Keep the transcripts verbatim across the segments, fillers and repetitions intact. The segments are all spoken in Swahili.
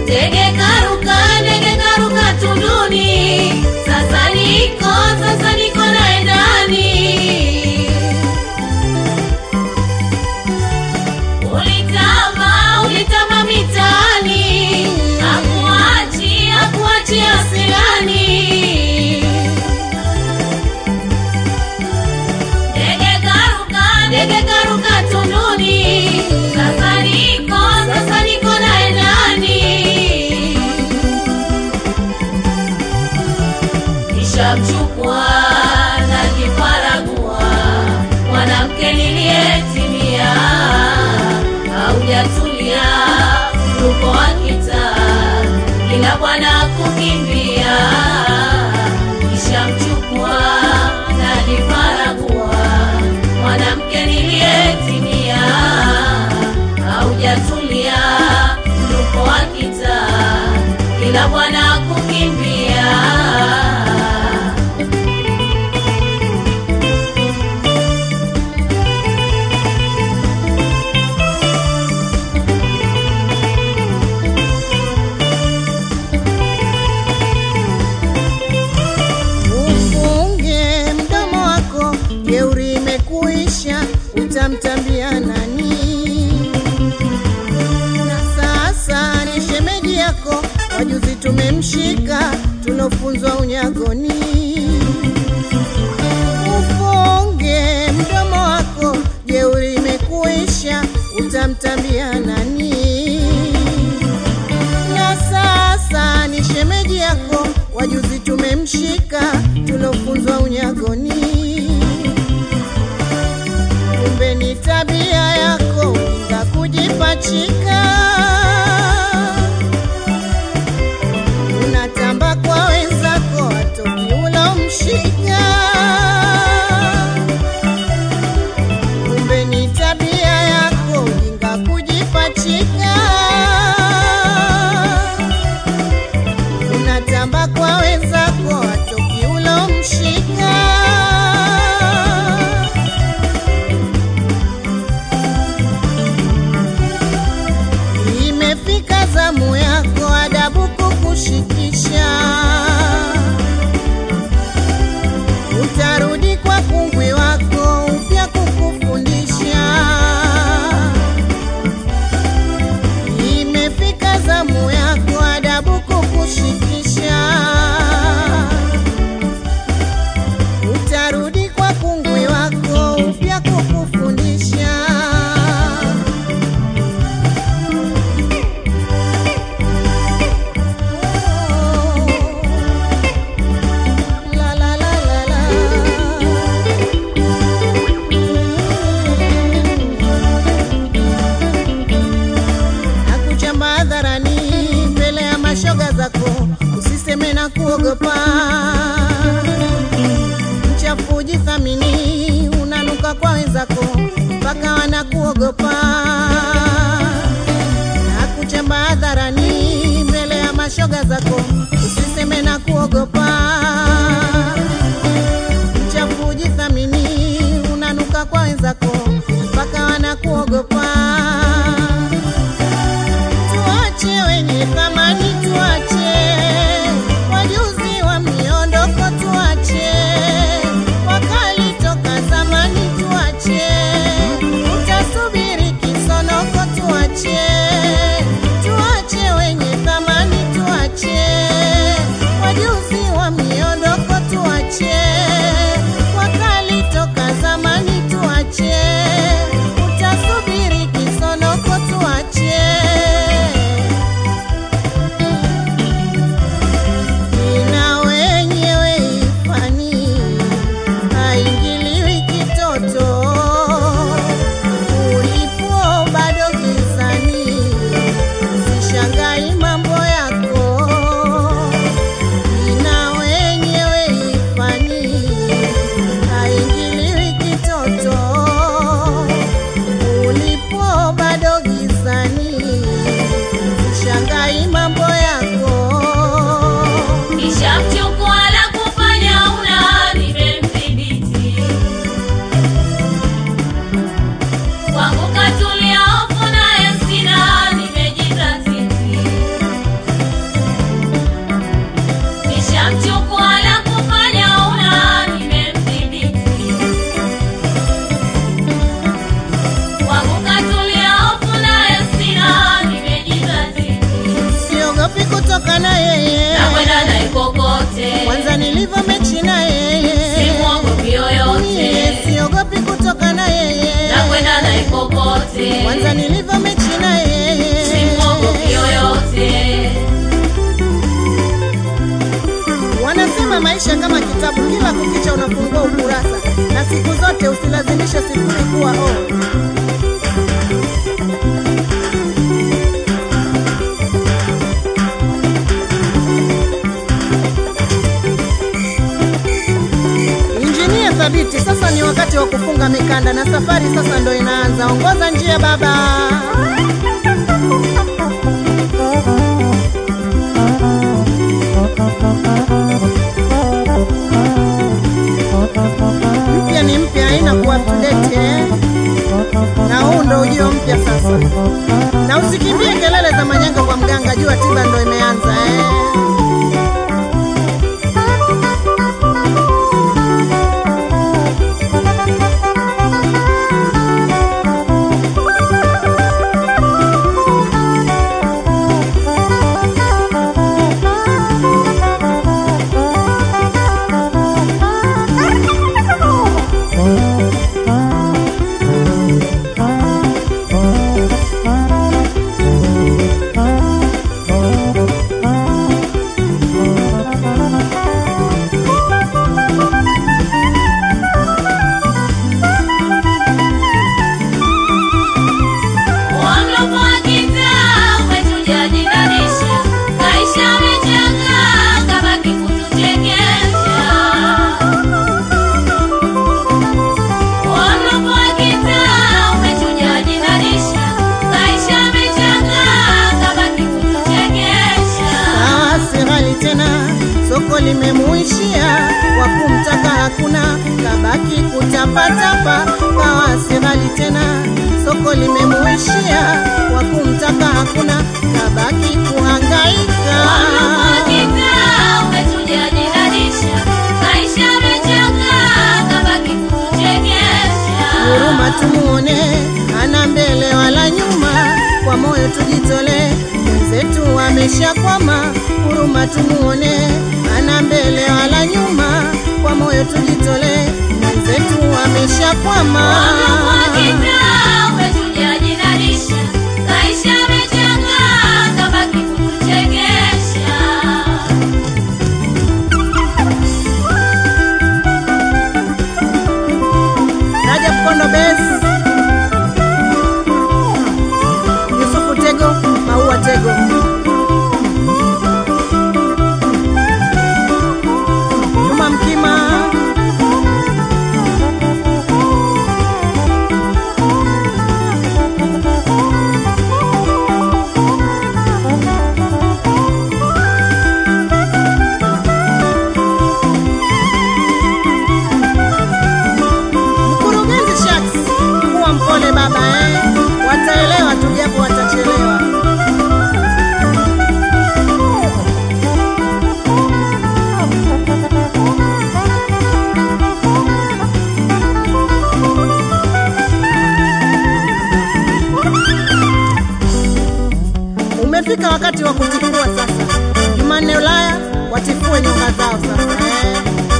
Ndege karuka, ndege karuka tunduni, sasa niko, sasa niko naye ndani. Ulitama, ulitama mitani, hakuachi, hakuachi asilani. Ndege karuka, ndege karuka tunduni, sasa niko, sasa niko naye ndani. Nishamchukua na kifaragua, mwanamke niliyetimia, haujatulia mruko wa kitaa, kila bwana kukimbia. Nishamchukua na kifaragua, mwanamke niliyetimia, haujatulia mruko wa kitaa, kila bwana kukimbia. Utamtambia nani? Na sasa ni shemeji yako, wajuzi tumemshika, tulofunzwa unyagoni. Ufunge mdomo wako, jeuri imekuisha, utamtambia nani? Na sasa ni shemeji yako, wajuzi tumemshika, tulofunzwa unyagoni. Kumbe ni tabia yako ujinga kujipachika, unatamba kwa wenzako atoki ulomshika. Kumbe ni tabia yako ujinga kujipachika, unatamba kwa wenzako atoki ulomshika. Zamu yako adabu kukushikisha, utarudi kwa kungwi wako upya kukufundisha. Imefika zamu yako adabu kukushikisha, utarudi kwa kungwi wako upya kukufundisha. Usiseme na kuogopa, mchafu jithamini, unanuka kwa wenzako mpaka wanakuogopa. Na kuchamba hadharani mbele ya mashoga zako, usiseme na kuogopa, mchafu jithamini, unanuka kwa wenzako mpaka wanakuogopa. Tuache wenye thamani, tuache wajuzi wa miondoko, tuache wakali toka zamani, tuache utasubiri kisonoko, tuache tuache wenye thamani, tuache wajuzi wa kutoka na yeye, na kwenda naye kokote. kwanza nilivyo mechi na yeye, Simwogopi yoyote, siogopi kutoka na yeye, na kwenda naye kokote. kwanza nilivyo mechi na yeye, Simwogopi yoyote. Wanasema maisha kama kitabu, kila kukicha unafungua ukurasa, na siku zote usilazimishe sifuri kuwa o. Injinia thabiti, sasa ni wakati wa kufunga mikanda na safari sasa ndo inaanza. Ongoza njia baba. Mpya ni mpya, haina kuwa update eh? Na huu ndo ujio mpya sasa. Na usikimbie kelele za manyanga kwa mganga, jua tiba ndo imeanza eh? Soko limemuishia, wa kumtaka hakuna, kabaki kutapatapa. Kawasi ghali tena, soko limemuishia, wa kumtaka hakuna, kabaki kuhangaika. Huruma tumuone, ana mbele wala nyuma, kwa moyo tujitole, mwenzetu ameshakwama. Huruma tumuone, ana mbele wala nyuma, kwa moyo tujitole, mwenzetu ameshakwama. Rajab Kondo Base, Yusufu Tego, Maua Tego, Juma Mkima, Mkurugenzi Shaks, kuwa mpole baba eh, wataelewa tu japo watachelewa. Umefika wakati wa kutifua sasa. Jumanne Ulaya watifue nyonga zao sasa eh.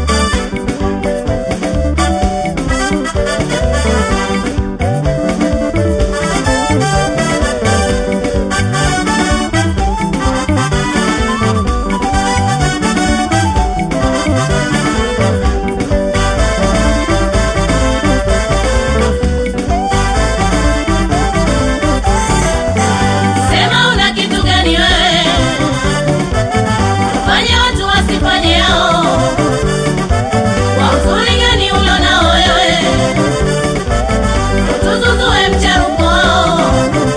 Sema una kitu gani wewe, fanya watu wasifanye hao. Kwa uzuri gani ulo nao wewe, utuzuzue mcharuko wao.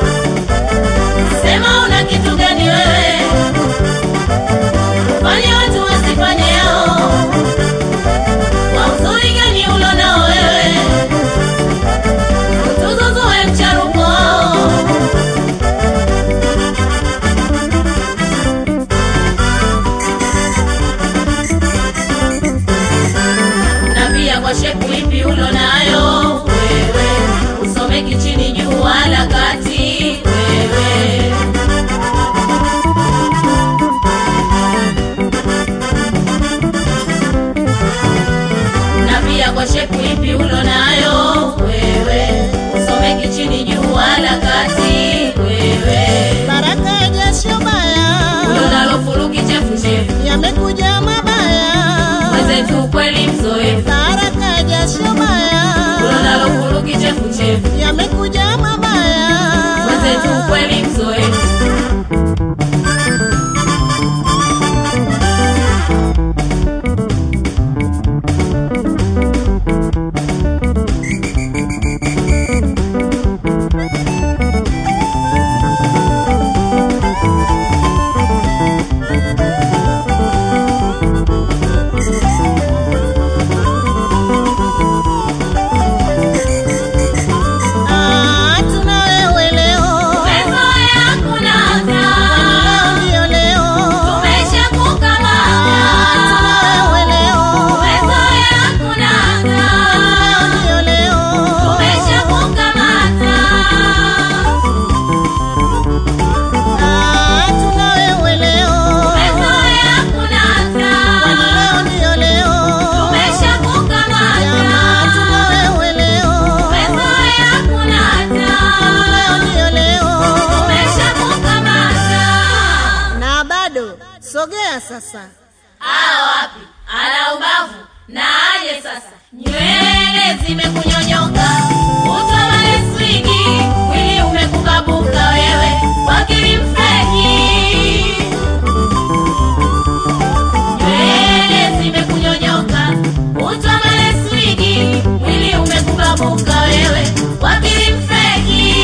Sema una kitu gani wewe, fanya watu wasifanye hao. Kwa uzuri gani ulo nao wewe, utuzuzue mcharuko wao. Nambia kwa shepu ipi ulo nayo wewe, usomeki chini juu wala kati wewe. kweli mzoefu, haraka jasho baya, kula nalo kulu kichefuchefu, yamekuja mabaya. mwenzetu kweli mzoefu. Sogea sasa. Hao wapi? Ana ubavu. Na aje sasa. Nywele zimekunyonyoka. Utwa male swingi. Mwili umekubabuka wewe. Wakili mfeki. Nywele zimekunyonyoka. Utwa male swingi. Mwili umekubabuka wewe. Wakili mfeki.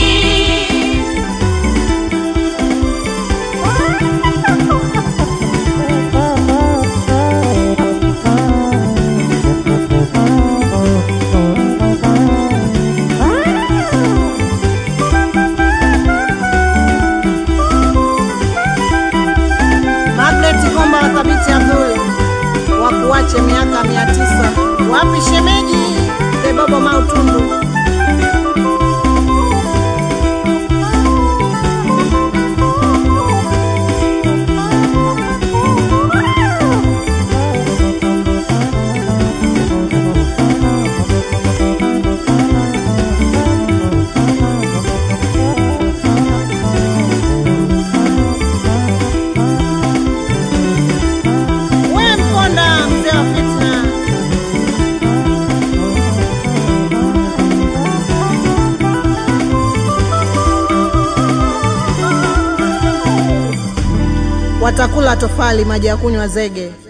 Wakuache miaka mia tisa. Wapi shemeji Bebobo Mautundu? Watakula tofali, maji ya kunywa zege.